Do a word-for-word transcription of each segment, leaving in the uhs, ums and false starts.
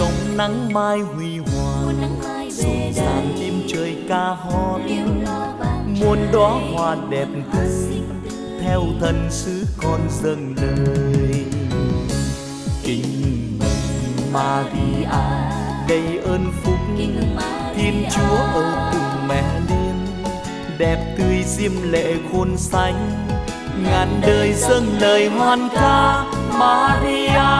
trong nắng mai huy hoàng, rộn ràng chim trời ca hót, muôn đóa hoa đẹp tươi theo thần sứ con dâng lời. Kính Maria đầy ơn phúc, Thiên Chúa ở cùng mẹ Liên, đẹp tươi diêm lệ khôn sánh, ngàn đời dâng lời hoan ca Maria.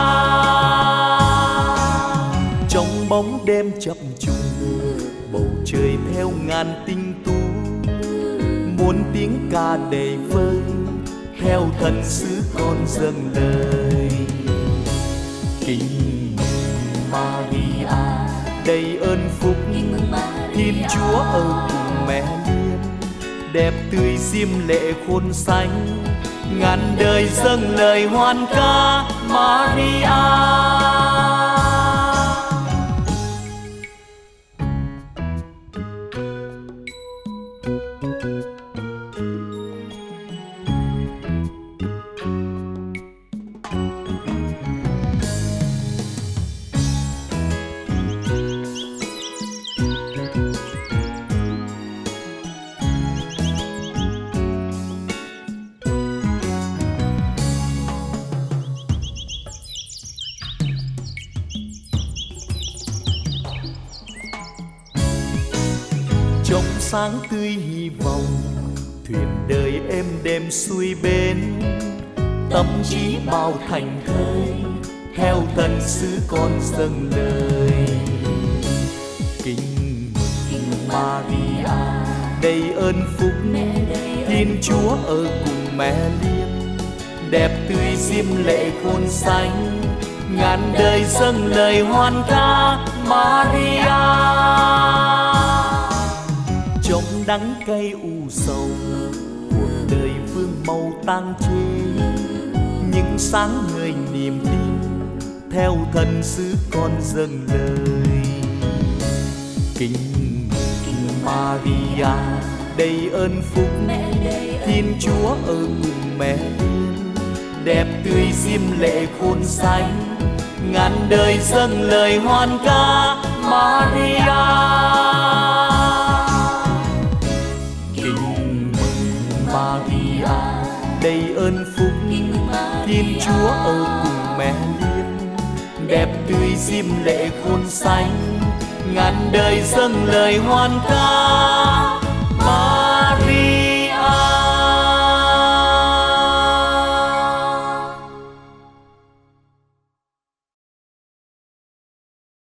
Trong bóng đêm chập trùng, bầu trời theo ngàn tinh tú, muôn tiếng ca đầy vơi theo thần sứ con dâng lời. Kính Maria đầy ơn phúc, Thiên Chúa ở cùng mẹ Liên, đẹp tươi diêm lệ khôn sánh, ngàn đời dâng lời hoan ca Maria. Trong sáng tươi hy vọng, thuyền đời êm đềm xuôi bến, tâm trí bao thành thơi theo thần sứ con dâng lời. Kính Maria đầy ơn phúc, Thiên Chúa ở cùng mẹ Liên, đẹp tươi diêm lệ khôn sánh, ngàn đời dâng lời hoan ca Maria. Trong đắng cay u sầu, cuộc đời vương màu tang chê, những sáng người niềm tin theo thần sứ con dâng lời. Kính Maria đầy ơn phúc, Thiên Chúa ở cùng mẹ Liên, đẹp tươi diêm lệ khôn sánh, ngàn đời dâng lời hoan ca Maria. Maria đầy ơn phúc, Thiên Chúa ở cùng mẹ Liên, đẹp tươi diêm lệ khôn sánh, ngàn đời dâng lời hoan ca